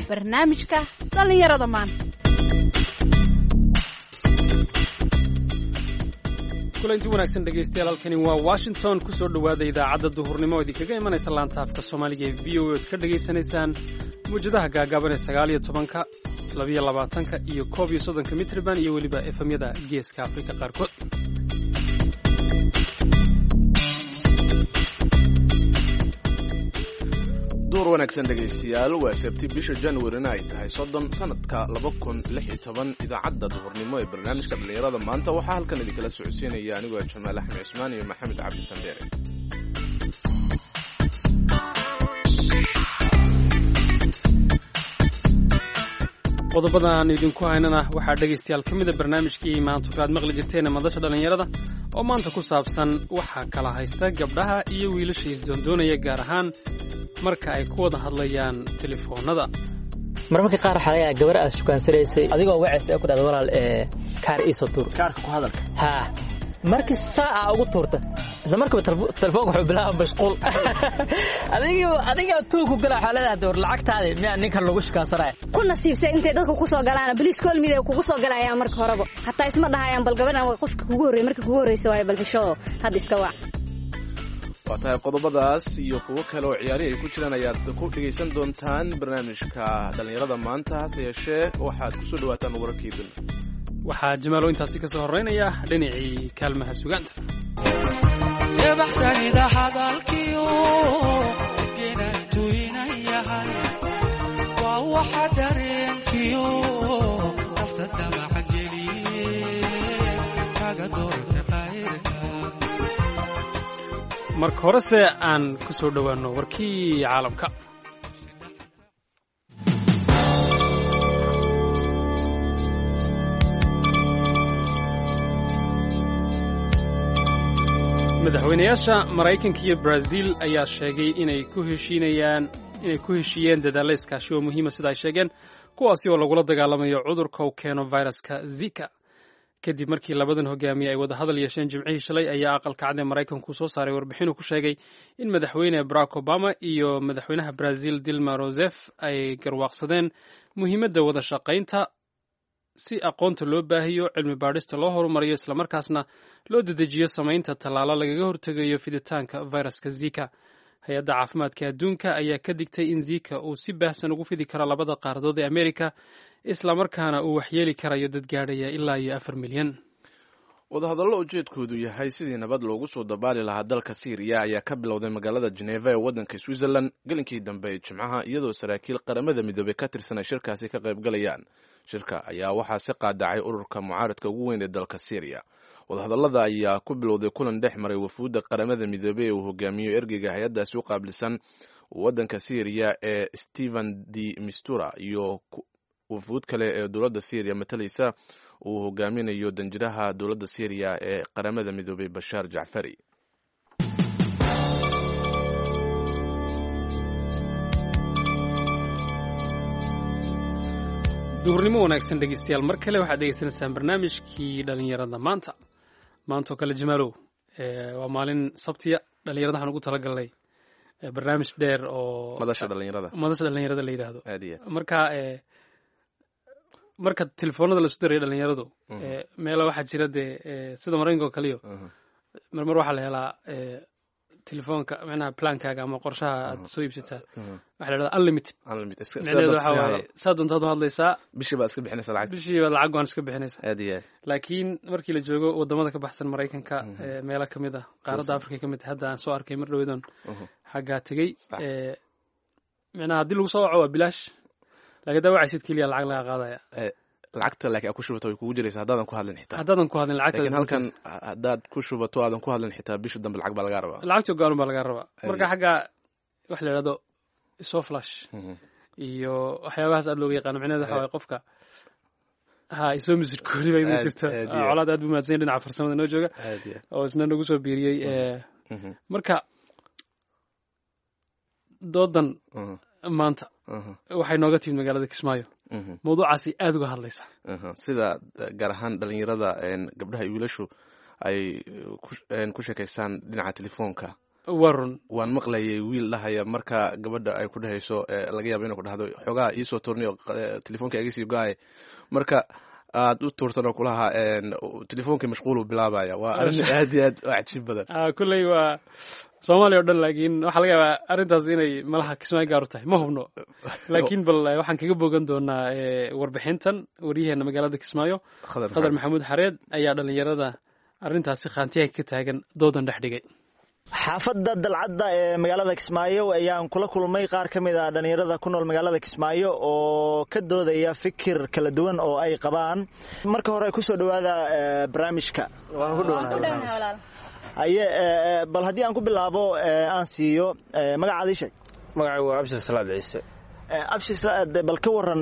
barnaamijka dhallinyarada maanta. kulanti wanaagsan dhegaystayaal, halkani waa Washington. ku soo dhowaada idaacadda duhurnimo oo idinkaga imanaysa laanta afka Soomaaliga ee VOA ood ka dhageysanaysaan muujadaha gaagaaban ee 19, 22 iyo 31 mitriban iyo weliba efemyada geeska Afrika qaarkood. duur wanaagsan dhegaystayaal, waa Sabti bisha January-na ay tahay 30 sanadka 2016. idaacadda duhurnimo ee barnaamijka dhalinyarada maanta waxaa halkan idinkala socodsiinaya anigoo Jamaal Axmed Cusmaan iyo Maxamed Cabdi Sandeere. qodobada aan idinku haynana waxaa dhegaystayaal ka mid a barnaamijkii maanta waxaad maqli jirteen madasha dhalinyarada oo maanta ku saabsan waxaa kala haysta gabdhaha iyo wiilasha isdoondoonaya, gaar ahaan marka ay ku wada hadlayaan telefoonada. marmarka qaar waxaa laga yaabaa gabar aad shukansanaysay adigoo wacaysa ee ku dhahda walaal kaar iisoo tuur kaarka ku hadalka haa markii saaca ugu tuurta isla markaba telefoonka wuxuu bilaabaa mashquul adiga tuuku gala waxaa leedahay door lacagtaadi miyaa ninkan lagu shukaansanaya ku nasiibsay intay dadka ku soo galaan police call media kugu soo galayaan marka horeba hataa isma dhahayaan bal gabadhan way qofka kugu horreeyay markii kugu horreysay way bal xishoo had iska wac. waa tahay qodobadaas iyo kuwo kale oo ciyaari ay ku jiraan ayaad ku dhegaysan doontaan barnaamijka dhalinyarada maanta. hase yeeshee waxaad ku soo dhawaataan wararkii dun. waxaa Jamaalo intaasi ka soo horeynaya dhinacii kaalmaha sugaanta. baxsanida hadalkiyo geynantu inayahay waa waxa dareenkiyo nafta damaca geliye kaga doorta qayrka. marka horese aan ku soo dhowaano warkii caalamka. madaxweynayaasha Maraykanka iyo Brazil ayaa sheegay inay ku heshiiyeen dadaalo iskaashi oo muhiima sida ay sheegeen, kuwaasi oo lagula dagaalamayo cudurka uu keeno viruska Zika. kadib markii labadan hogaamiye ay wada hadal yeesheen Jimcihii shalay, ayaa aqalka cad ee Maraykanku soo saaray warbixin uu ku sheegay in madaxweyne Barack Obama iyo madaxweynaha Brazil Dilma Rousseff ay garwaaqsadeen muhiimadda wada shaqaynta si aqoonta loo baahiyo, cilmi baadhista loo horumariyo, islamarkaasna loo dedejiyo samaynta tallaalo lagaga hortegayo fiditaanka viruska Zika. hay-adda caafimaadka adduunka ayaa ka digtay in Zika uu si baahsan ugu fidi karo labada qaaradood ee Amerika, islamarkaana uu waxyeeli karayo dad gaadhaya ilaa iyo 4 milyan. wadahadallo ujeedkoodu yahay sidii nabad loogu soo dabaali lahaa dalka Syria ayaa ka bilowday magaalada Geneva ee waddanka Switzerland gelinkii dambe ee Jimcaha, iyadoo saraakiil qaramada midoobay ka tirsan ay shirkaasi ka qayb galayaan. shirka ayaa waxaa si qaadacay ururka mucaaradka ugu weyn ee dalka Syria. wadahadallada ayaa ku bilowday kulan dhex maray wafuudda qaramada midoobay ee uu hogaamiyo ergeyga hay-addaasi u qaabilsan waddanka Syria ee Steven de Mistura iyo wafuud kale ee dowladda Syria matalaysa uu hogaaminayo danjiraha dowladda Syria ee qaramada midoobay Bashar Jacfari. duhurnimo wanaagsan dhegeystayaal, mar kale waxaad degeysanaysaan barnaamijkii dhalinyarada maanta. maanta oo kale Jamaalow, waa maalin sabtiya, dhalinyarada waxaan ugu talagalnay barnaamij dheer oo madasha dhalinyarada la yidhaahdo. marka telefoonada la isu dirayo dhalinyaradu meela waxaa jira dee sida Maraykanka oo kaliyo marmar waxaa la helaa telefoonka macnaha plankaaga ama qorshaha aad soo iibsataa waxa la yidhahdaa unlimited. micnaheedu waxa waaye saa doontaad u hadlaysaa, bishii baad lacag waan iska bixinaysaa. laakiin markii la joogo wadamada ka baxsan Maraykanka, meelo ka mid ah qaaradda Afrika ka mid ah, hadda aan soo arkay mar dhaweydon xaggaa tegey, macnaha haddii lagu soo waco waa bilaash, laakiin haddaa wacaysid keliya lacag laga qaadaya. lacagta laakiin aad ku shubato way kugu jiraysaa haddaadan ku hadlin xitaa. laakiin halkan haddaad ku shubato aadan ku hadlin xitaa bisha dambe lacag baa lagaa rabaa. lacagta go'aan baa lagaa rabaa. marka xagga wax la yidhahdo soo flash iyo waxyaabahaas aad looga yaqaano, micnaheedu waxa waaye qofka isoo musicoodi bay inuu jirto. colaad aad buu mahadsan dhinaca farsamada noo jooga oo isna nagu soo biiriyey. marka doodan maanta waxay nooga timid magaalada Kismaayo. mawduucaasi aad uga hadlaysa sida gaar ahaan dhalinyarada gabdhaha iyo wiilashu ay ku sheekaystaan dhinaca telefoonka warun waan maqlayay wiil dhahaya marka gabadha ay ku dhahayso laga yaabo inay ku dhahdo xoogaa iisoo turniyo telefoonka iga sii go-ay marka aad u tuurtan oo kulaha telefoonkii mashquul uu bilaabaya waa arrin aad iyo aad u cajiib badan kulley waa soomaaliya o dhan laakiin waxaa laga yaabaa arrintaas inay malaha kismaayo gaar u tahay ma hubno laakiin bal waxaan kaga bogan doonaa warbixintan waryaheena magaalada kismaayo khadar maxamuud xareed ayaa dhalinyarada arrintaasi khaantiyaha ka taagan doodan dhex dhigay xaafadda dalcadda ee magaalada kismaayo ayaan kula kulmay qaar ka mid a dhallinyarada ku nool magaalada kismaayo oo ka doodaya fikir kala duwan oo ay qabaan marka hore kusoo dhawaada barnaamijka bal haddii aan ku bilaabo aan siiyo magacaadii sheeg magacay waa abshir salaad ciise abshir salaad bal ka waran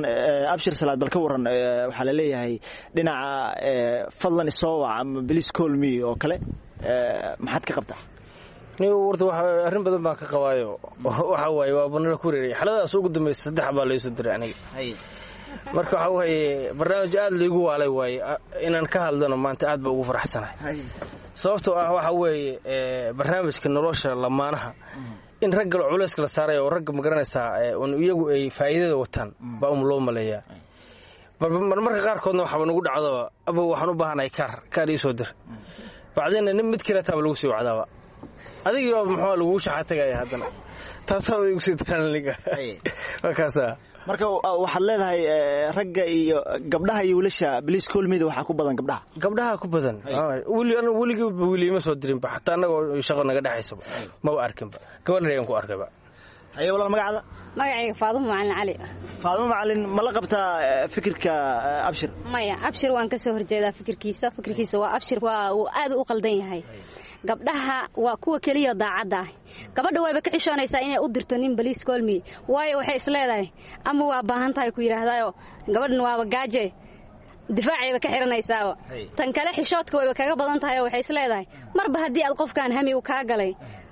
waxaa laleeyahay dhinaca fadlan isoo wac ama please call me oo kale maxaad ka qabtaa warta arrin badan baan ka qabaayo waxa waaye waa banala ku reeray xaladaas ugu dambaysa 3 baa la soo diray aniga marka waxa waaye barnaamij aad liigu waalay waaye inaan ka hadlano maanta aad baa ugu faraxsanahay sababtoo ah waxa weeye barnaamijka nolosha lamaanaha in ragga culayska la saaray oo ragga magaranaysaa iyagu ay faa'iidada wataan baa loo maleeyaa marmarka qaarkoodna waxba nagu dhacdo aba waxaan u baahanahay kaar ii soo dir bacdina nin mid kale taaba lagu sii wacdaaba adiga muxuu lagu shaxa tagaya haddana taasaa igu sii taranliga wakaasa marka waxaad leedahay ragga iyo gabdhaha iyo wiilasha please call me waxa ku badan gabdhaha ku badan wiliima soo dirinba xataa anagoo shaqo naga dhaxayso ma arkinba gabadhan ku arkayba ayo walaal magacada magacayga Faadumo Macalin ma la qabtaa fikirka Abshir maya Abshir waan ka soo horjeedaa fikirkiisa waa Abshir waa aad u qaldan yahay gabdhaha waa kuwa kaliya daacad ah gabadha way ka xishoonaysaa inay u dirto nin please call me waayo waxay isleedahay ama waa baahan tahay ku yiraahdaayo gabadhan waa gaaje difaacayba ka xiranaysaa tan kale xishoodka way kaga badan tahay waxay isleedahay marba hadii aad qofkan hami u ka galay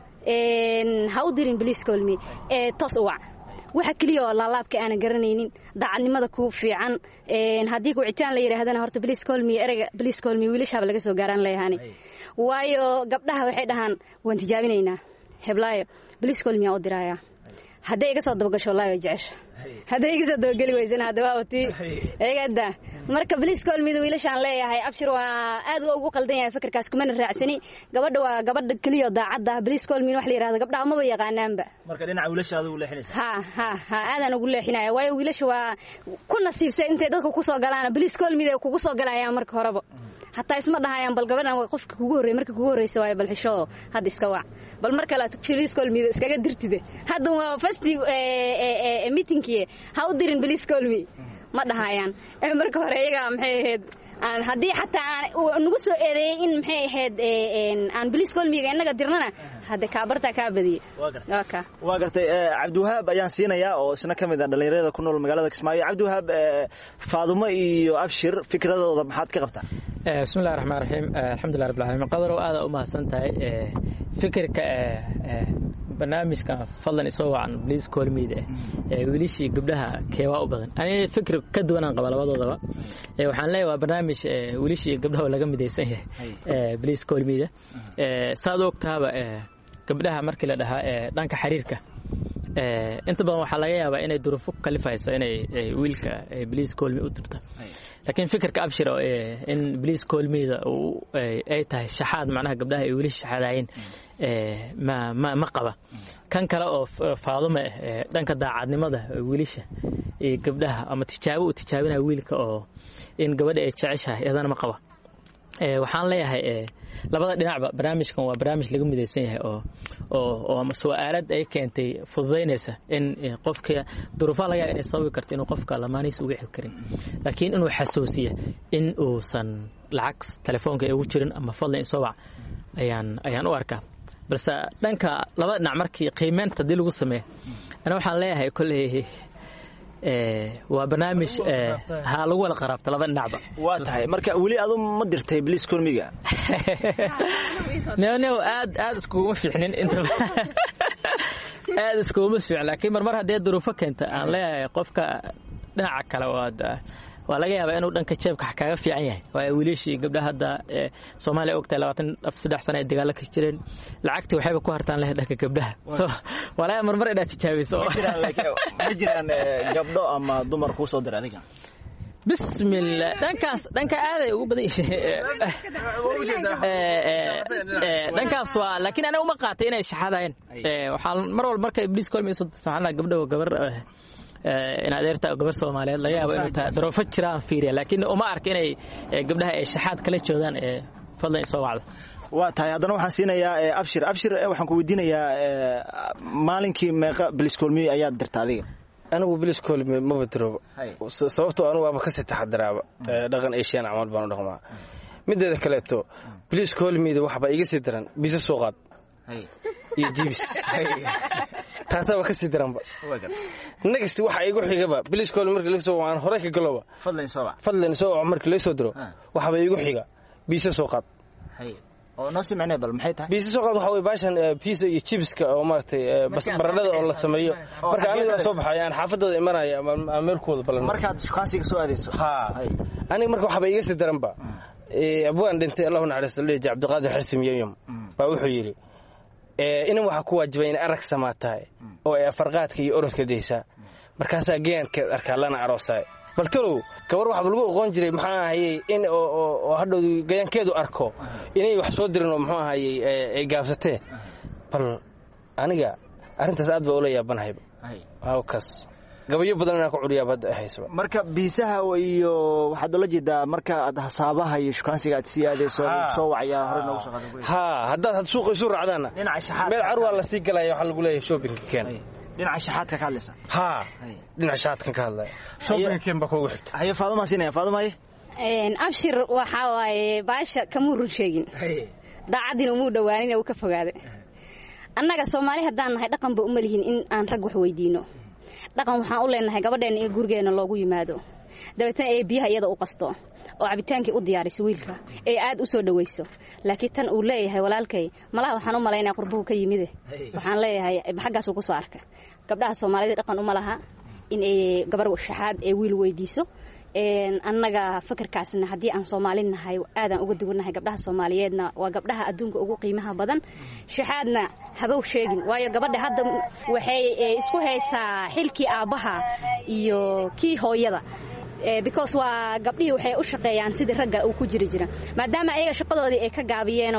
ha u dirin please call me toos u wac waxa kaliya laalaabka aan garanaynin daacadnimada ku fiican hadii ku citaan la yiraahdana horta please call me erega please call me wiilashaba laga soo gaaran leeyahay waayo gabdhaha waxay dhahaan waan tijaabinaynaa heblaayo please call me oo diraya haday iga soo dabagasho laayo jecesha haday iga soo dabagali weysana hadaba wati eegada marka please call me wiilashaan leeyahay Abshir waa aad ugu qaldan yahay fikirkaas kuma raacsani gabadha waa gabadha kaliya daacadda please call me wax la yiraahdo gabdhaha ma yaqaanaanba marka dhinaca wiilasha aad ugu leexinaysaa aadan ugu leexinaya waayo wiilasha waa ku nasiibsay intay dadka ku soo galaan please call me kugu soo galayaan marka horeba hatta isma dhahayaan bal gabadhan way qofka kugu horeeyay marka kugu horeeyay way bal xisho had iska wac bal marka la please call me iskaga dirtide hadda waa first meetingkii ha u dirin please call me ma dhahayaan marka hore iyaga maxay ahayd aan hadii xataa nagu soo eedeeyay in maxay ahayd aan please call me inaga dirnana hada ka barta ka badiye waa gartay Cabdiwahaab ayaan siinayaa oo isna kamid ah dhalinyarada ku nool magaalada Kismaayo Cabdiwahaab Faadumo iyo Abshir fikradooda maxaad ka qabtaa bismillaahir rahmaanir rahiim alxamdulillahi rabbil aalamiin qadaro aad u mahadsantahay fikirka barnaamijka fadlan isoo wacan please call me wiilashii gabdhaha keewa u badan aniga fikir ka duwan aan qaba labadoodaba waxaan leeyahay waa barnaamij wiilashii gabdhaha laga midaysan yahay please call me saad ogtaaba gabdhaha markii la dhahaa dhanka xiriirka inta badan waxaa laga yaabaa inay duruufo kalifayso inay wiilka please call me u dirto laakiin fikirka Abshir in please call me ay tahay shaxaad macnaha gabdhaha ay wiilasha shaxaadayeen ma qaba kan kale oo Faadumo dhanka daacadnimada wiilasha ee gabdhaha ama tijaabina wiilka oo in gabadha ay jeceshahay iyadana ma qaba waxaan leeyahay labada dhinacba barnaamijkan waa barnaamij laga midaysan yahay oo ama su'aalad ay keentay fududeynaysa in qofka duruufaha laga inay sababi karto inuu qofka lamaaniis uga xil karin laakiin inuu xasuusiyo in uusan lacag telefoonka ugu jirin ama fadlan isoo wac ayaan u arkaa balse dhanka labada dhinac markii qiimeynta dil lagu sameeyo ana waxaan leeyahay kulli waa barnaamij ha lagu wada qaraabto laba dhinacba waa tahay marka wali adu ma dirtay please call me no aad iskuma fiicnin inta aad iskuma fiicin laakiin mar haddii duruufo keenta aan leeyahay qofka dhinaca kale waa laga yaabaa inuu dhanka jeebka kaaga fiican yahay waa wiilashii gabdhaha hadda Soomaaliya ogtay 23 sano ay dagaal ka jireen lacagtii waxayba ku hartaan leh dhanka gabdhaha so walaa marmar inaad tijaabiso ma jiraan gabdho ama dumar ku soo dir adiga bismillah dhanka aaday ugu badan dhankaas waa laakiin ana uma qaatay inay shaxadayeen waxaan mar walba markay Bliss Colmeyso waxaan gabdho gabar in adeerta gabar Soomaaliyeed laga yaabo inuu taa daroofa jiraan fiiriya laakiin uma arka inay gabdhaha ay shaxaad kala joodaan fadlan soo wacdo waa tahay haddana waxaan siinayaa abshir waxaan ku weydiinayaa maalinkii meeqa Bliss Colmey ayaad dirtaa adiga anigu Bliss Colmey ma badro sababtoo anigu waaba ka sii taxadaraaba dhaqan Asian amal baan u dhaqmaa mideeda kale to Bliss Colmey waxba iga sii daran bisa soo qaad iyo jibs taasaba ka sii daranba next waxa igu xigaba Bliss Colmey markii la soo waan hore ka galoba fadlan soo markii la soo diro waxba igu xiga bisa soo qaad oo noo simcnay bal maxay tahay bisa soo qaad waxa way baashan pizza iyo chipska oo maartay bas baradhada oo la sameeyo marka aniga soo baxayaan xaafadooda imanaya ama meelkooda balan markaad shukaansiga soo aadeyso aniga marka waxba iga sii daranba abwaan dhintay Allahu naxariisto leeyahay Cabdiqaadir Xirsim Yayum baa wuxuu yiri inaan waxa ku waajibay in arag samaataay oo ay farqaadka iyo orodka deysa markaas ageenka arka lana aroosay baltalo gabar waxa lagu aqoon jiray maxaa ahayay in oo hadhow gayankeedu arko inay wax soo dirin oo maxaa ahayay ay gaabsatee bal aniga arintaas aad baa u leeyahay kaas gabayo badan inaan ku curiyaa bad hayso marka biisaha iyo waxaad la jeedaa marka aad hasaabaha iyo shukaansiga aad siyaadeyso soo wacya hore noogu soo qaado haddaad suuqa isu raacdana dhinaca shaxaad meel carwa la sii galaya waxa lagu leeyahay shopping keen dhinaca shaxaadka ka hadlaysa dhinaca shaxaadka ka hadlaya shopping keen ba ku xigta haye Faaduma siinaya Faaduma abshir waxa waaye baasha kamu run sheegin daacadina muu dhawaanin uu ka fogaaday annaga Soomaali hadaan nahay dhaqan ba u malihin in aan rag wax weydiino dhaqan waxaan u leenahay gabadheena in gurigeena loogu yimaado dabeetana ay biyaha iyada u qasto oo cabitaankii u diyaariso wiilka ee aad u soo dhaweyso laakiin tan uu leeyahay walaalkay malaha waxaan u maleynaa qurbuhu ka yimid waxaan leeyahay xaggaas uu ku soo arka gabdhaha Soomaaliyeed dhaqan u malaha in ay gabar shaxaad ee wiil weydiiso annaga fikirkaasna haddii aan Soomaali nahay aadan uga duwanahay gabdhaha Soomaaliyeedna waa gabdhaha adduunka ugu qiimaha badan shaxaadna habow sheegin waayo gabadha hadda waxay isku haysaa xilkii aabaha iyo kii hooyada because waa gabdhihii waxay u shaqeeyaan sidii ragga uu ku jira maadaama ayaga shaqadoodii ay ka gaabiyeen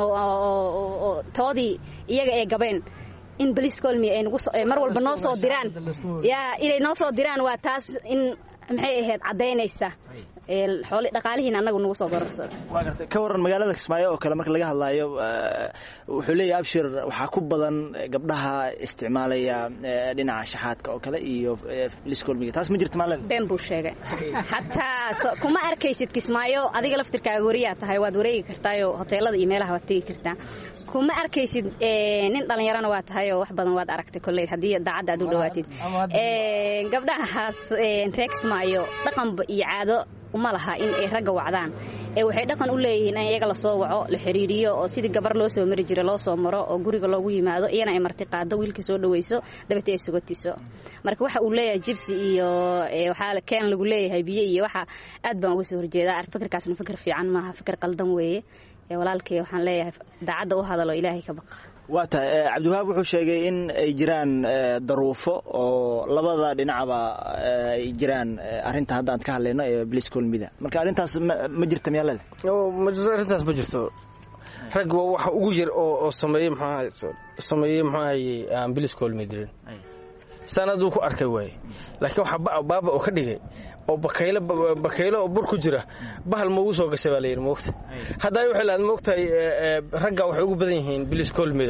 oo toodii iyaga ay gabeen in Bliss Colmey ay mar walba noo soo diraan inay noo soo diraan waa taas in maxay ahayd cadeynaysa xoolo dhaqaalihiina anagu nagu soo gororsan waa gartay ka waran magaalada Kismaayo oo kale marka laga hadlaayo wuxuu leeyahay abshir waxa ku badan gabdhaha isticmaalaya dhinaca shaxaadka oo kale iyo Bliss Colmey taas ma jirto maalin been buu sheegay hatta kuma arkaysid Kismaayo adiga laftirkaaga wariyaa tahay waad wareegi kartaa hoteelada iyo meelaha waad tagi kartaa kuma arkaysid nin dhalinyarana waa tahay oo wax badan waad aragtay kulay hadii daacad aad u dhawaatid gabdhahaas Kismaayo dhaqan iyo caado uma laha in ay ragga wacdaan waxay dhaqan u leeyihiin in iyaga la soo waco la xiriiriyo oo sidii gabar loo soo mari jiray loo soo maro oo guriga loogu yimaado iyana ay marti qaado wiilka soo dhaweyso dabta ay sugotiso marka waxa uu leeyahay jibsi iyo waxa keen lagu leeyahay biyo iyo waxa aad baan uga soo horjeedaa fikirkaasna fikir fiican maaha fikir qaldan weeye walaalkay waxaan leeyahay daacadda u hadalo ilaahay ka baqa waa tahay Cabdiwahaab wuxuu sheegay in ay jiraan daruufo oo labada dhinacba ay jiraan arinta hadda aan ka hadlayno ee Bliss Colmey marka arintaas ma jirto miyaalada arintaas ma jirto rag waxa ugu yar oo sameeyay maxaa aan Bliss Colmey dirin sanadu ku arkay way laakiin waxa baaba oo ka dhigay oo bakaylo oo bur ku jira bahal ma uu soo gashay baa leeyahay moogta haday waxay la moogtay ragga waxay ugu badan yihiin Bliss Colmey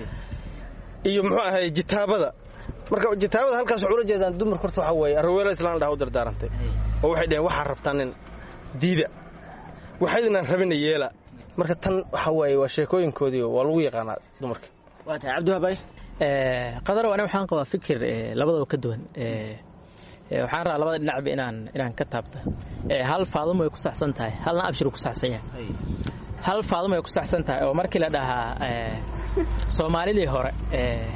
iyo muxuu ahay jitaabada marka jitaabada halkaas wuxuu la jeedaan dumar korta waxa way arweelo islaan dhaw dardaarantay oo waxay dhaheen waxa rabtaan in diida waxayna rabin yeela marka tan waxa way waa sheekooyinkoodii waa lagu yaqaanaa dumarka waa tahay Cabdiwahaab qadar wana waxaan qabaa fikir labadaba ka duwan waxaan rabaa labada dhinacba inaan ka taabto hal Faaduma way ku saxsan tahay halna abshir ku saxsan yahay hal Faaduma way ku saxsan tahay oo markii la dhahaa Soomaalidii hore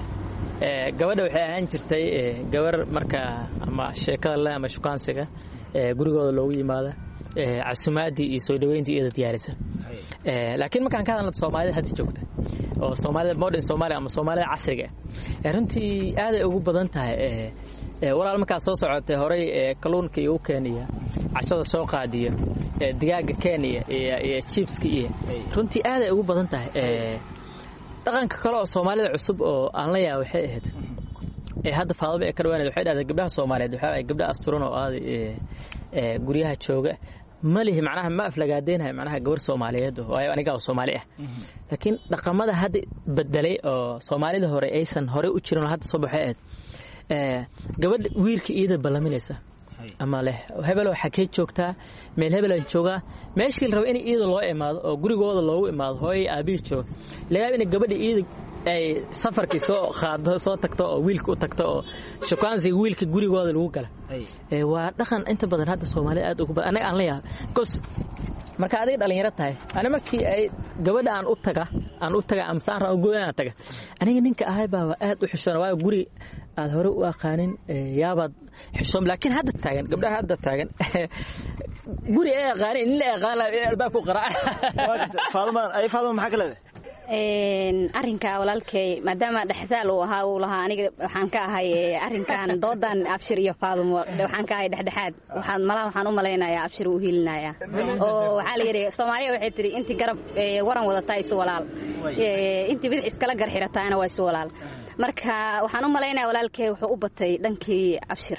gabadha waxay ahaan jirtay gabar marka ama sheekada la ama shukaansiga gurigooda loogu yimaada casumaadii iyo soo dhaweyntii iyada diyaarisa laakiin markaan ka hadalno soomaalida hadda joogta oo soomaalida modern Soomaaliya ama soomaalida casriga runtii aad ay ugu badan tahay walaal markaa soo socotay horay kalluunka iyo Kenya cashada soo qaadiyo digaaga Kenya iyo chipska iyo runtii aad ay ugu badan tahay dhaqanka kale oo soomaalida cusub oo aan la yaab waxay ahayd hadda faadaba ee ka dhawaanay waxay dhahday gabdhaha Soomaaliyeed waxa ay gabdhaha asturan oo aad guriyaha jooga malihi macnaha ma aflagaadeenahay macnaha gabar Soomaaliyeed oo aniga oo Soomaali ah laakiin dhaqamada hadda bedelay oo Soomaalida hore aysan hore u jirin hadda soo baxay gabadh wiilka iyada balaminaysa ama leh hebel waxa ka joogtaa meel hebel jooga meeshii la rabo in iyada loo imaado oo gurigooda loogu imaado hooy aabi joog laga in gabadha iyada ay safarkii soo qaado soo tagto oo wiilka u tagto oo shukaansi wiilka gurigooda lagu gala waa dhaqan inta badan hadda Soomaaliya aad ugu badan anaga aan la yaab cos marka adiga dhalinyaro tahay ana markii ay gabadha aan u taga amsaan raan go'aan taga aniga ninka ahay baa aad u xishoon waa guri aad hore u aqaanin yaabad xishoon laakiin hadda taagan gabdhaha hadda taagan guri ay aqaanin in la aqaala albaabku qaraa Faaduma maxaa kale arrinka walaalkay maadaama dhaxsaal uu lahaa aniga waxaan ka ahay arrinkan doodan Abshir iyo Faadumo waxaan ka ahay dhexdhexaad waxaan u maleynayaa Abshir uu hiilinaya oo waxa la yiri Soomaaliya waxay tiri intii garab waran wadataa isu walaal intii bidix iskala garxirataana waa isu walaal marka waxaan u maleynayaa walaalkay wuxuu u batay dhankii Abshir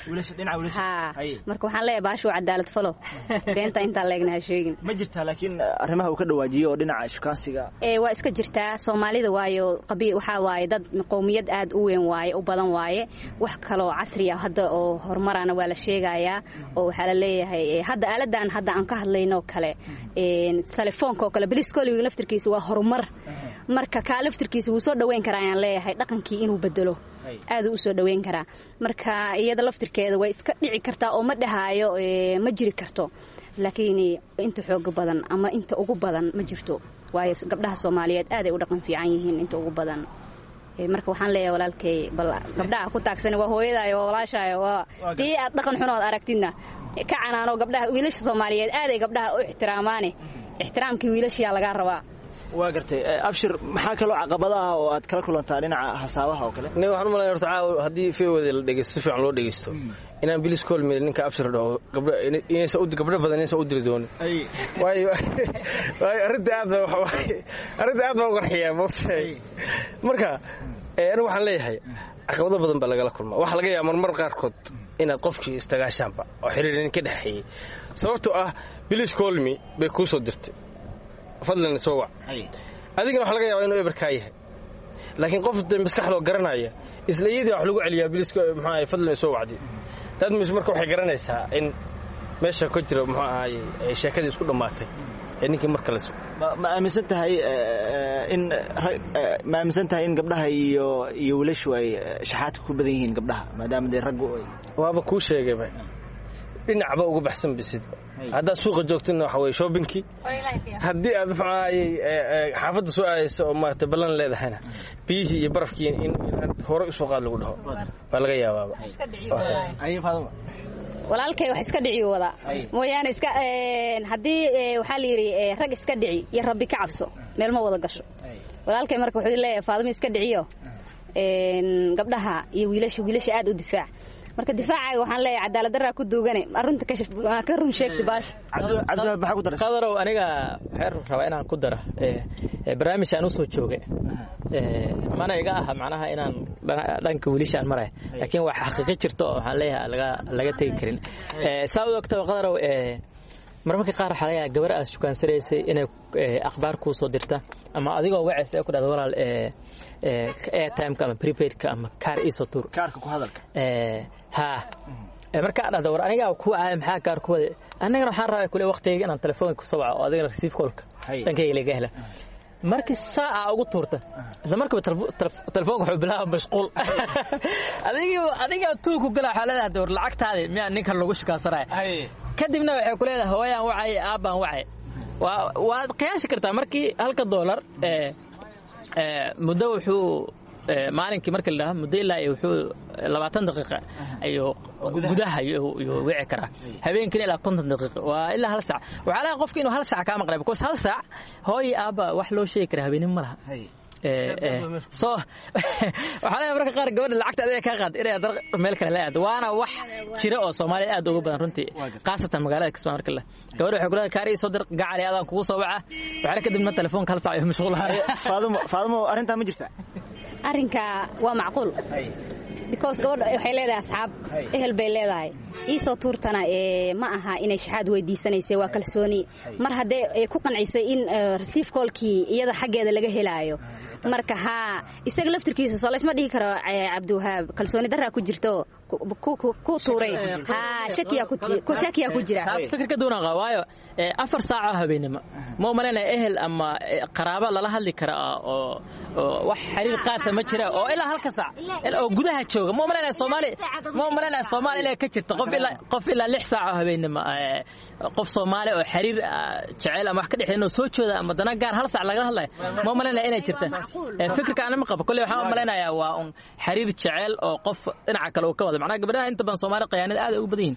marka waxaan leeyahay baashu cadaalad falo beenta inta leegnahay sheegin ma jirta laakiin arrimaha uu ka dhawaajiyo oo dhinaca shukaansiga waa iska jirtaa Soomaalida waayo qabiil waxa waaye dad qowmiyad aad u weyn waaye u badan waaye wax kale oo casri ah hadda oo horumarana waa la sheegayaa oo waxa la leeyahay hadda aaladan hadda aan ka hadlayno kale telefoonka oo kale biliskooliga laftirkiisa waa horumar marka ka laftirkiisa uu soo dhaweyn karaa aan leeyahay dhaqankii inuu bedelo aad u soo dhaweyn karaa marka iyada laftirkeeda way iska dhici kartaa oo ma dhahaayo ma jiri karto laakiin inta xoog badan ama inta ugu badan ma jirto waayo gabdhaha Soomaaliyeed aad ay u dhaqan fiican yihiin inta ugu badan marka waxaan leeyahay walaalkay bal gabdhaha ku taagsan waa hooyadaayo walaashayo waa tii aad dhaqan xunood aragtina ka canaano gabdhaha wiilasha Soomaaliyeed aad ay gabdhaha u ixtiraamaane ixtiraamkii wiilasha laga rabaa waa gartay Abshir maxaa kale caqabadaha oo aad kala kulantaa dhinaca hasaabaha oo kale waxaan u maleynayaa hadii feewada la dhageysto fiican loo dhageysto inaan bilis kool meel ninka Abshir dhaho gabdho badan inaysan u diri doonin waayo arrinta aad baa qarxiyaa moogtay marka anigu waxaan leeyahay caqabado badan baa lagala kulmaa waxa laga yaabaa marmar qaarkood inaad qofkii istagaashaanba oo xiriir ka dhaxeeyay sababtoo ah bilis kool me bay ku soo dirtay fadlan soo wac adigana waxa laga yaabaa inuu eberka yahay laakiin qof maskaxdo garanaya isla iyadii wax lagu celiyaa biliska maxaa fadlan soo wacdi dad marka waxay garanaysaa in meesha ku jiro maxaa sheekada isku dhamaatay ninkii marka la soo ma aaminsan tahay in gabdhaha iyo wiilashu ay shaxaadka ku badan yihiin gabdhaha maadaama ay rag waaba ku sheegayba dhinacba uga baxsan bisidba hadda suuqa joogtana waxa way shoppingki hadii aad xaafadda soo aayso oo maartay balan leedahayna biyihi iyo barafkii in hore soo qaad lagu dhaho baa laga yaabaa ay faaduma walaalkay wax iska dhici wada mooyaan iska hadii waxa la yiri rag iska dhici iyo rabbi ka cabso meel ma wada gasho walaalkay marka wuxuu leeyahay faaduma iska dhiciyo gabdhaha iyo wiilasha aad u difaac marka difaaca waxaan leeyahay cadaalad darra ku duugane arrinta ka run sheegtay baash cabdi maxaa ku daray qadarow aniga waxaan rabaa inaan ku daro barnaamij aan u soo joogay mana iga aha macnaha inaan dhanka wiilashaan maray laakiin wax xaqiiqo jirto oo waxaan leeyahay laga tagi karin sababtoo ogtaba qadarow marmarka qaar waxa laga yaabaa gabar aad shukaansareysay inay akhbaar ku soo dirta ama adigoo wacay ku dhado walaal airtime ama prepaid ka ama kaar iso tur kaarka ku hadalka marka dhado war aniga ku ahay maxaa kaar ku wada anagana waxaan rabaa kule waqtiga inaan telefoonka ku soo waco oo adigana receive call-ka dhankayga laga hela markii saaca ugu tuurta isla markaba telefoonka wuxuu bilaabaa mashquul adiga tuuku gala xaaladaha door lacagtaada miyaa ninkan lagu shukaansanayo kadibna waxay ku leedahay hooyaan wacay aabbaan wacay waad qiyaasi kartaa markii $1 muddo wuxuu maalinkii marka la dhaho muddo ilaa wuxuu 20 daqiiqo ayuu gudaha ayuu wici karaa habeenkii ilaa 50 daqiiqo waa ilaa hal saac waxa la qofka inuu hal saac ka maqlay because hal saac hooy aaba wax loo sheegi karaa habeenimo ma laha so waxa marka qaar gabadha lacagta adeeg ka qaad inay meel kale la aad waana wax jira oo Soomaaliya aad uga badan runtii qaasatan magaalada Kismaayo marka la gabadha waxay ku leedahay kaari soo dir gacali aadaan kugu soo waca waxa ka dibna telefoon kala saayo mashquul Faadumo arinta ma jirta arinka waa macquul because gabadha waxay leedahay asxaab ehel bay leedahay isoo tuurtana ma aha inay shahaad weydiisanayso waa kalsooni mar hadee ay ku qancisay in receive call-kii iyada xageeda laga helaayo marka isaga laftirkiisa soo leesma dhigi karo Cabdiwahaab kalsooni darra ku jirto ku tuuray shakiya ku jira fikirka doona qawaayo 4 saac habeenimo ma umaleena ehel ama qaraabo lala hadli kara oo wax xiriir qaas ma jira oo ilaa halka saac oo gudaha jooga ma umaleena Soomaali ilaa ka jirta qof ilaa 6 saac habeenimo qof Soomaali oo xiriir jacayl ama wax ka dhexeeyno soo jooda ama dana gaar hal saac laga hadlay ma umaleena inay jirta fikirka aan ma qabo kulli waxa umaleynaya waa xiriir jacayl oo qof dhinaca kale uu ka wada macnaha gabadha inta ban Soomaali qayaanada aad u badan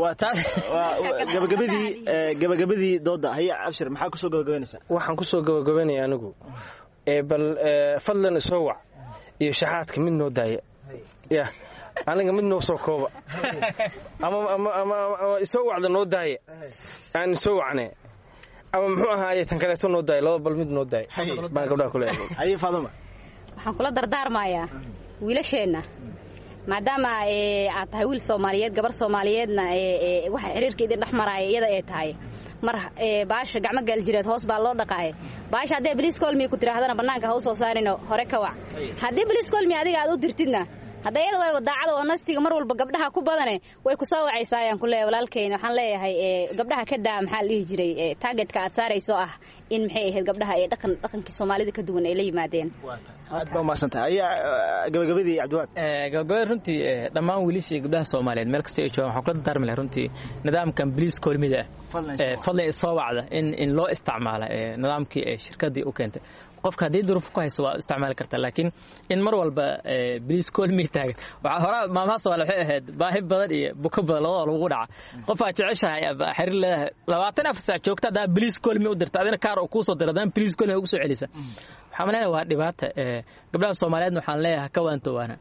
gabagabadii dooda haya Abshir maxaa ku soo gabagabeynaysaa waxaan ku soo gabagabeynaya anigu bal fadlan soo wac iyo shahaadka mid noo daaya ya aniga mid noo soo kooba ama soo wacda noo daaya aan soo wacnay ama muxuu ahaayay tan kale noo daaya laba bal mid noo daaya baan gabdhaha ku leeyahay haya Faadumo waxaan kula dardaarmayaa wiilasheena maadaama aad tahay wiil Soomaaliyeed gabar Soomaaliyeedna waxa xiriirkeedii dhaxmaraya iyada ay tahay mar baasha gacmo gal jireed hoos baa loo dhaqaay baasha hadee police call me ku tirahdana banaanka hoos soo saarino hore ka wac hadee police call me adiga aad u dirtidna hadayada way wadaacada oo nastiga mar walba gabdhaha ku badane way ku soo wacaysayaan ku leeyahay walaalkeen waxaan leeyahay gabdhaha ka daa maxaa la dhihi jiray targetka aad saarayso ah in maxay ahayd gabdhaha ee dhaqankii Soomaalida ka duwan ay la yimaadeen aad baa maasantahay gabagabadii Cabdiwahaab gabagabada runtii dhammaan wiilashii gabdhaha Soomaaliyeed meel kasta ay joogaan waxaan kula dardaarmi lahaa runtii nidaamkan police call me fadlan soo wacda in loo isticmaalo nidaamkii shirkadii u keentay qofka hadii duruuf ku hayso waa isticmaal kartaa laakiin in mar walba police call me taagan waxa hore maamaha Soomaaliyeed waxay ahayd baahi badan iyo buka badan oo lagu dhaca qofka jeceshahay xiriir leeyahay 24 saac joogta da police call me u dirta adina kaar oo ku soo diradaan police call me ugu soo celisa waxa maleeyahay waa dhibaato gabdhaha Soomaaliyeed waxaan leeyahay ka waantowana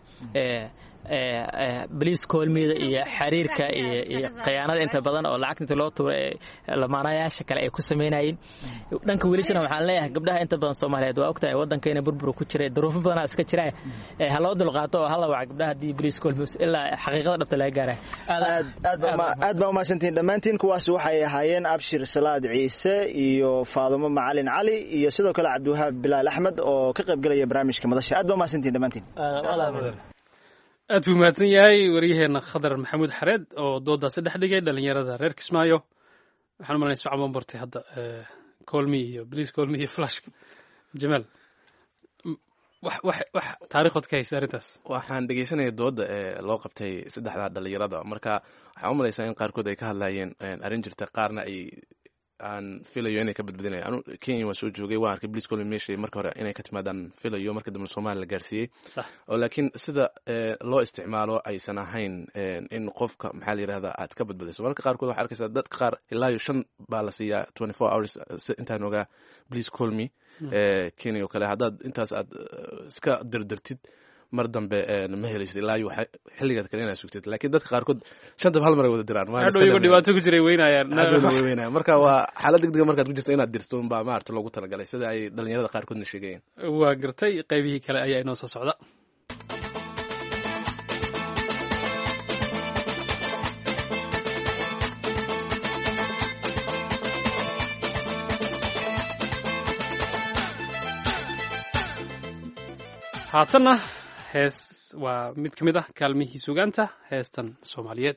police call me iyo xiriirka iyo khiyaanada inta badan oo lacagta loo tuuray lamaanayaasha kale ay ku sameeyeen dhanka wiilashana waxaan leeyahay gabdhaha inta badan Soomaaliyeed waa ogtahay wadankeena burbur ku jiray duruufo badan iska jiray haloo dulqaato oo hal wac gabdhaha di police call me ilaa xaqiiqada dhabta laga gaaray aad baa maasantiin dhamaantiin kuwaas waxay ahaayeen Abshir Salaad Ciise iyo Faadumo Macalin Cali iyo sidoo kale Cabdiwahaab Bilaal Axmed oo ka qayb galaya barnaamijka madasha aad baa maasantiin dhamaantiin aad buu mahadsan yahay waryaheena Khadar Maxamuud Xareed oo doodaasi dhex dhigay dhalinyarada reer Kismaayo waxaan malaynayaa isbacban bartay hadda call me iyo please call me iyo flash Jamal wax taariikhod ka haysta arintaas waxaan dhegeysanaya dooda loo qabtay saddexda dhalinyarada marka waxaan u malaysaa in qaarkood ay ka hadlayeen arin jirta qaarna ay aan filayo inay ka badbadinayaan anu Kenya waa soo joogay waa arkay police call me marka hore inay ka timaadaan filayo marka dambe Soomaaliya la gaarsiiyay sax oo laakiin sida loo isticmaalo aysan ahayn in qofka maxaa la yiraahdaa aad ka badbadiso marka qaarkood waxa arkaysaa dadka qaar ilaa 5 baa la siiyaa 24 hours intaan ogaa police call me Kenya oo kale hadaad intaas aad iska dirdirtid mar dambe ma helaysid ilaa xilligaad kale inaad sugtid laakiin dadka qaarkood 5 hal mar ay wada diraan waa dhibaato ku jiray weynayaan marka waa xaalad degdeg markaad ku jirto inaad dirto baa maarta loogu talagalay sida ay dhalinyarada qaarkoodna sheegayeen waa gartay qaybihii kale ayaa inoo soo socda haatanna hees waa mid ka mid ah kaalmihii sugaanta heestan Soomaaliyeed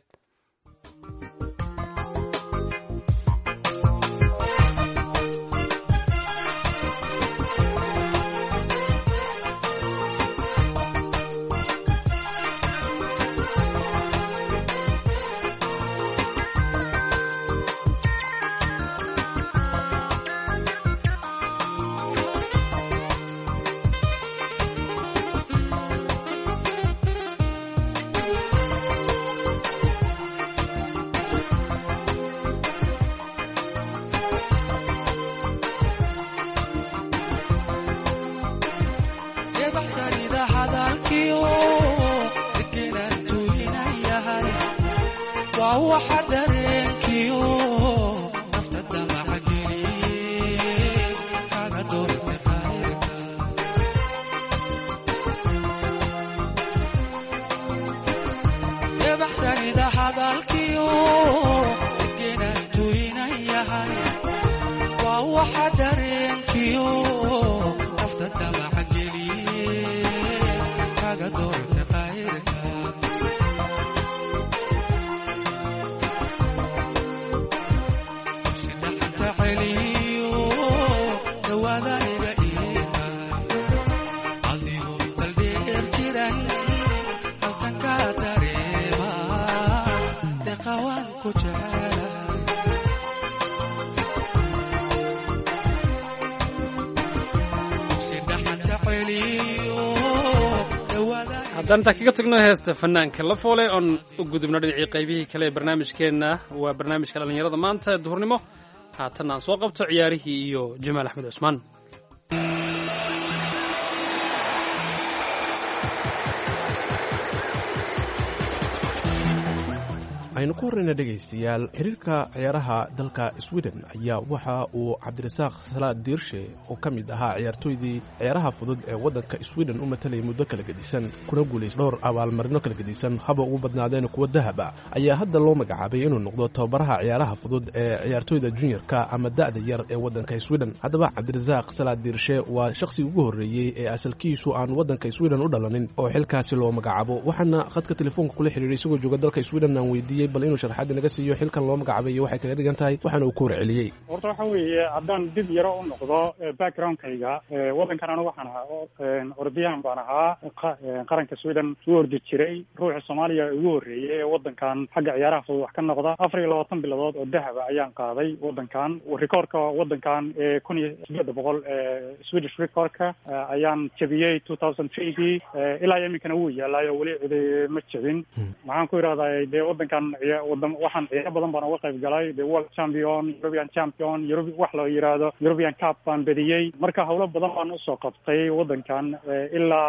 waxa dareenkiyo nafta damaca geliyey kaga doortay khayrka ebaxsanida hadalkiyo degenaytu inan yahay waa waxa dareenkiyo nafta damaca geliyey kaga doortay khayrka haddaan intaan kaga tagno heesta fanaanka la foole oon u gudubno dhinacii qaybihii kale ee barnaamijkeenna waa barnaamijka dhallinyarada maanta ee duhurnimo haatan aan soo qabto ciyaarihii iyo jamaal axmed cusmaan aynu ku horrayna dhegaystayaal xiriirka ciyaaraha dalka sweden ayaa waxa uu cabdirasaaq salaad diirshe oo ka mid ahaa ciyaartooydii ciyaaraha fudud ee waddanka sweden u matalayay muddo kala gedisan kuna guulaystay dhowr abaalmarino kala gedisan haba ugu badnaadeen kuwa dahaba ayaa hadda loo magacaabay inuu noqdo tababaraha ciyaaraha fudud ee ciyaartooyda juniorka ama da'da yar ee waddanka sweden haddaba cabdirasaaq salaad diirshe waa shakhsigii ugu horreeyey ee asalkiisu aan waddanka sweden u dhalanin oo xilkaasi loo magacaabo waxaana khadka telefoonka kula xidhiiray isagoo jooga dalka sweden aan weydiiyey bal inuu sharxaad naga siiyo xilkan loo magacaabay iyo waxay kaga dhigan tahay waxaana uu ku warceliyey horta waxa weeye haddaan dib yaro u noqdo backgroundkayga waddankan anigu waxaan ahaa ordiyahan baan ahaa qaranka sweden u ordi jiray ruuxa soomaaliya ugu horreeyey ee waddankan xagga ciyaaraha fudud wax ka noqda 24 bilood oo dahaba ayaan qaaday waddankan rikoorka waddankan 1800 Swedish recordka ayaan jabiyey 2003 ilaa iminkana wuu yaalaayo weli cidi ma jabin maxaan ku idhahdaa dee waddankan waxaan ciyaaro badan baan uga qayb galay the world champion European champion wax la yiraahdo European cup baan badiyey marka hawlo badan baan usoo qabtay waddankan ilaa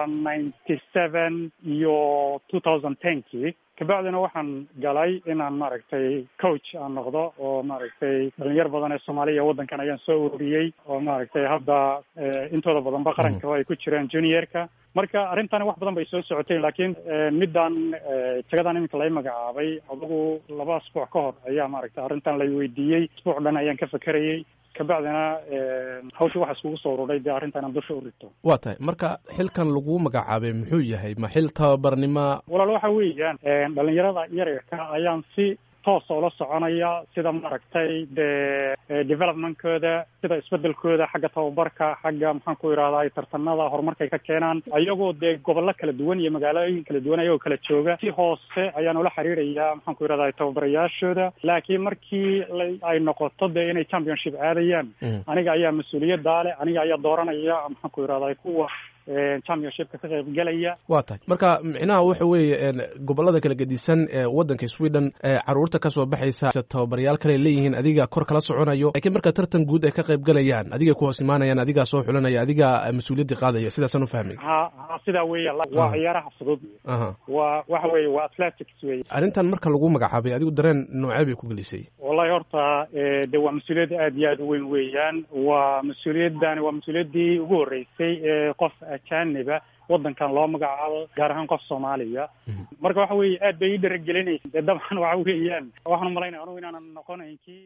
97 iyo 2010kii kabacdina waxaan galay inaan maaragtay coach aan noqdo oo maaragtay dhalinyar badan ee Soomaaliya waddankan ayaan soo ururiyey oo maaragtay hadda intooda badanba qaranka ay ku jiraan juniorka marka arrintan wax badan bay soo socotay laakiin midaan tagadan iminka lay magacaabay adigu 2 asbuuc ka hor ayaa maaragtay arrintan lay weydiiyey asbuuc dhan ayaan ka fakarayay kabacdina hawsha waxa iskugu soo ururay dee arrintan aan dusha u rito waa tahay marka xilkan lagu magacaabay muxuu yahay ma xil tababarnimo walaal waxa weeyaan dhalinyarada yaryarka ayaan si toos oo la soconaya sida maaragtay developmentkooda sida isbedelkooda xagga tababarka xagga maxaan ku idhahdaa tartanada horumarkay ka keenaan ayagoo dee gobollo kala duwan iyo magaalooyin kala duwan ayagoo kala jooga si hoose ayaan ula xiriiraya maxaan ku idhahdaa tababarayaashooda laakiin markii ay noqoto dee inay championship aadayaan aniga ayaa mas-uuliyaddaa leh aniga ayaa dooranaya maxaan ku idhahdaa kuwa championshipka ka qayb galaya waa tahay marka micnaha waxa weeye gobollada kala gedisan ee waddanka Sweden caruurta ka soo baxaysa tababarayaal kale leeyihiin adiga kor kala soconayo laakiin marka tartan guud ay ka qayb galayaan adiga ku hoos imaanayaan adiga soo xulanaya adiga mas'uuliyadda qaadaya sidaas aan u fahmay sida weeye waa ciyaaraha fudud waa waxa weeye waa athletics weeye arrintan marka lagu magacaabay adigu dareen noocee bay ku gelisay wallahi horta de waa mas'uuliyad aad iyo aad u weyn weeyaan waa mas'uuliyaddii ugu horreysay ee qof ajaaniba waddankan loo magacaabo gaar ahaan qof Soomaaliya marka waxa weeye aad bay ii dhiirigelinaysaa dee dabcan waxa weeyaan waxaan umalaynaya anugu inaanan noqonayn kii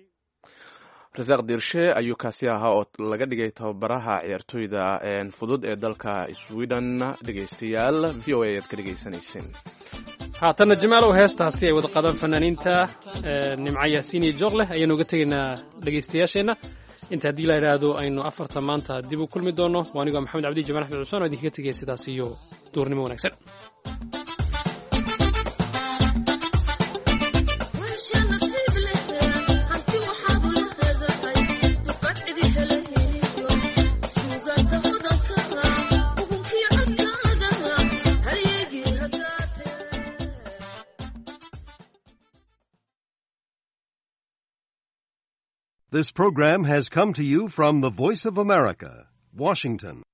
rasaaq diirshe ayuu kaasi ahaa oo laga dhigay tababaraha ciyaartooyda fudud ee dalka Sweden dhegaystayaal VOA aad ka dhegaysanayseen haatana jamaalow heestaasi ay wada qaadaan fanaaniinta nimca yaasiin iyo jooqleh ayaanu uga tegaynaa dhegaystayaasheenna inta haddii la idhaahdo aynu afarta maanta dib u kulmi doono waa anigoo maxamed cabdi jamaal axmed cusmaan oo idinkaga tegaya sidaas iyo duurnimo wanaagsan This program has come to you from the Voice of America, Washington.